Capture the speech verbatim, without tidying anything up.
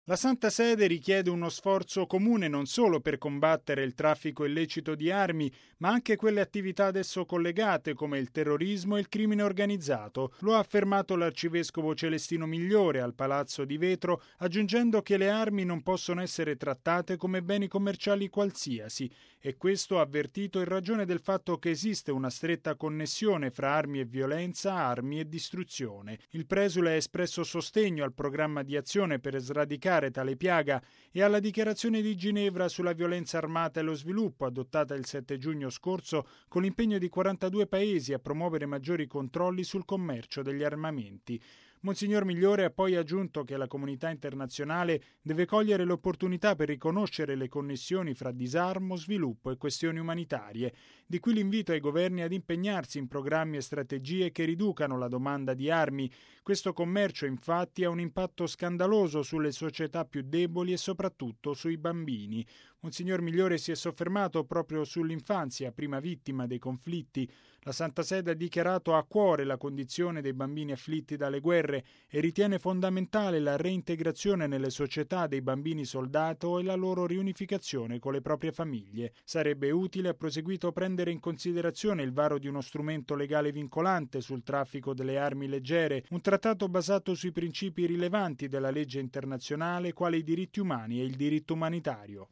La Santa Sede richiede uno sforzo comune non solo per combattere il traffico illecito di armi, ma anche quelle attività ad esso collegate come il terrorismo e il crimine organizzato. Lo ha affermato l'arcivescovo Celestino Migliore al Palazzo di Vetro, aggiungendo che le armi non possono essere trattate come beni commerciali qualsiasi, e questo ha avvertito in ragione del fatto che esiste una stretta connessione fra armi e violenza, armi e distruzione. Il presule ha espresso sostegno al programma di azione per sradicare tale piaga e alla dichiarazione di Ginevra sulla violenza armata e lo sviluppo, adottata il sette giugno scorso con l'impegno di quarantadue paesi a promuovere maggiori controlli sul commercio degli armamenti. Monsignor Migliore ha poi aggiunto che la comunità internazionale deve cogliere l'opportunità per riconoscere le connessioni fra disarmo, sviluppo e questioni umanitarie. Di qui l'invito ai governi ad impegnarsi in programmi e strategie che riducano la domanda di armi. Questo commercio, infatti, ha un impatto scandaloso sulle società più deboli e soprattutto sui bambini. Monsignor Migliore si è soffermato proprio sull'infanzia, prima vittima dei conflitti. La Santa Sede ha dichiarato a cuore la condizione dei bambini afflitti dalle guerre e ritiene fondamentale la reintegrazione nelle società dei bambini soldato e la loro riunificazione con le proprie famiglie. Sarebbe utile, ha proseguito, prendere in considerazione il varo di uno strumento legale vincolante sul traffico delle armi leggere, un trattato basato sui principi rilevanti della legge internazionale quali i diritti umani e il diritto umanitario.